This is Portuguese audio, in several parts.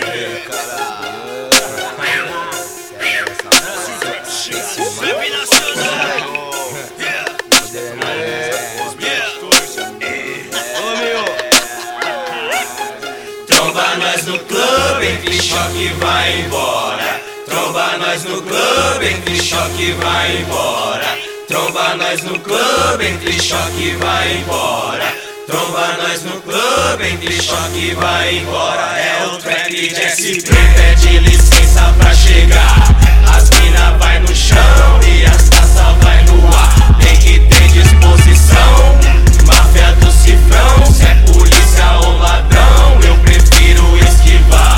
Tromba nós no clube, entre choque vai embora. Tromba nós no clube, entre choque vai embora. Tromba nós no clube, entre choque vai embora. Tromba nós no clube, entre choque vai embora. É o trap de SP, pede licença pra chegar. As mina vai no chão e as taças vai no ar. Tem que ter disposição, máfia do cifrão. Se é polícia ou ladrão, eu prefiro esquivar.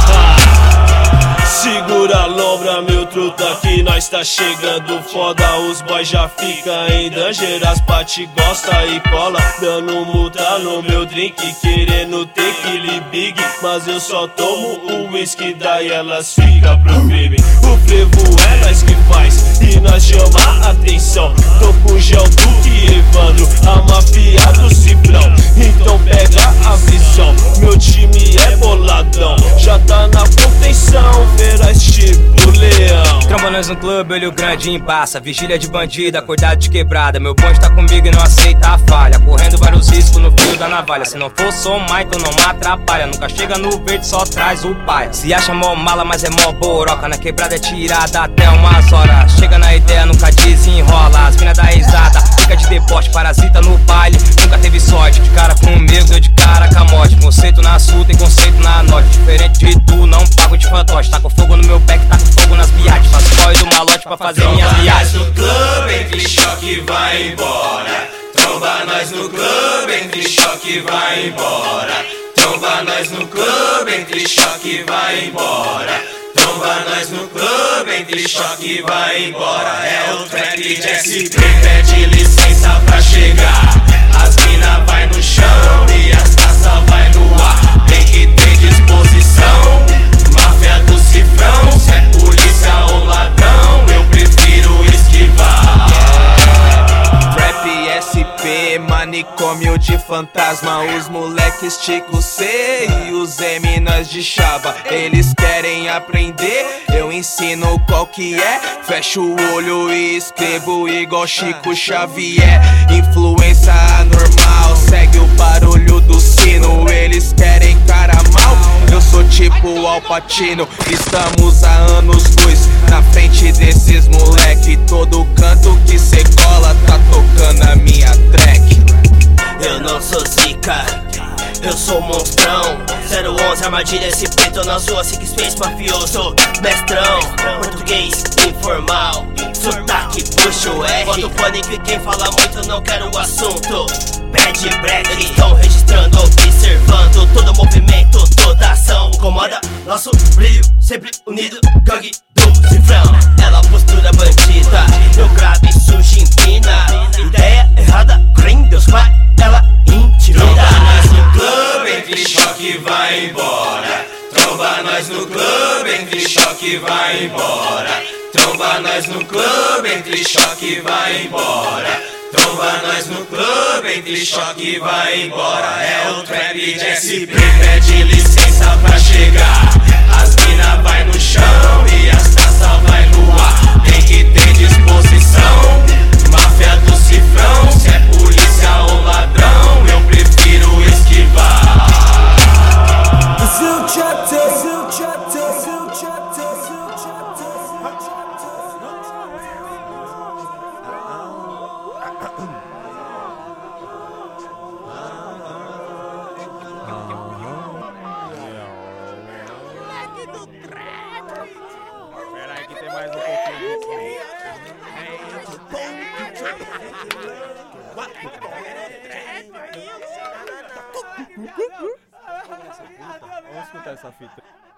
Segura a lombra, meu truta, que nós tá chegando foda. Os boys já fica em danger, as pati gosta e cola. Dando multa no meu drink, querendo tequila big. Mas eu só tomo o whisky, daí elas ficam pro crime. O frevo é nós que faz e nós chama a atenção. Tô com gel Duque e Evandro, a máfia do cifrão. Então pega a visão, meu time é boladão. Já tá na contenção, feraz tipo leão. Tromba nós no clube, olho grande embaça. Vigília de bandido, acordado de quebrada. Meu bonde tá comigo e não aceita a falha. Correndo vários riscos no fio da navalha. Se não for somar, então não me atrapalha. Nunca chega no verde, só traz o pai. Se acha mó mala, mas é mó boroca. Na quebrada é tirada até umas horas. Chega na ideia, nunca desenrola. As mina dá risada, fica de deboche, parasita no baile. Nunca teve sorte, de cara comigo, deu de cara com a morte. Conceito na sul, tem conceito na norte. Diferente de tu, não pago de fantoche. Tá com fogo no meu back, tá com fogo nas viagens. Faço corre do malote pra fazer minhas viagens. Tromba nós no clube, entre choque vai embora. Tromba nós no clube, entre choque vai embora. Tromba nós no clube, entre choque vai embora. Tromba nós no clube, entre choque vai embora. É o trap de SP, pede licença pra chegar. As mina vai no chão e as taças vai no ar. Tem que ter disposição, máfia do cifrão. Se é polícia ou ladrão, eu prefiro esquivar. Rap SP, manicômio de fantasma. Os moleques Tico C e os M nós de chava. Eles querem aprender, eu ensino qual que é. Fecho o olho e escrevo igual Chico Xavier. Influência anormal, segue o barulho do sino. Eles querem cara mal, eu sou tipo Al Pacino. Estamos há anos-luz na frente desses moleque. Todo canto que cê cola tá tocando a minha track. Eu não sou zica, eu sou monstrão. 011 armadilha SP, tô nas ruas, Six Space mafioso, mestrão. Português informal, sotaque puxo R. Bota o pânico e quem fala muito não quer o assunto. Pede break, eles tão registrando, observando todo movimento, toda ação. Incomoda nosso brilho, sempre unido, gangue do cifrão. Ela postura bandida, eu grave sujo empina. Ideia errada, crime, Deus pai, ela intimida. Tromba nós no clube, entre choque vai embora. Tromba nós no clube, entre choque vai embora. Tromba nós no clube, entre choque vai embora. Tromba nós no clube, entre choque vai embora. É o trap de SP, pede licença pra chegar. As mina vai no chão e as taças vai no ar. Tem que ter disposição, máfia do cifrão. Se é polícia ou ladrão, eu prefiro esquivar. Espera aí que tem mais um pouquinho. Vamos escutar essa fita.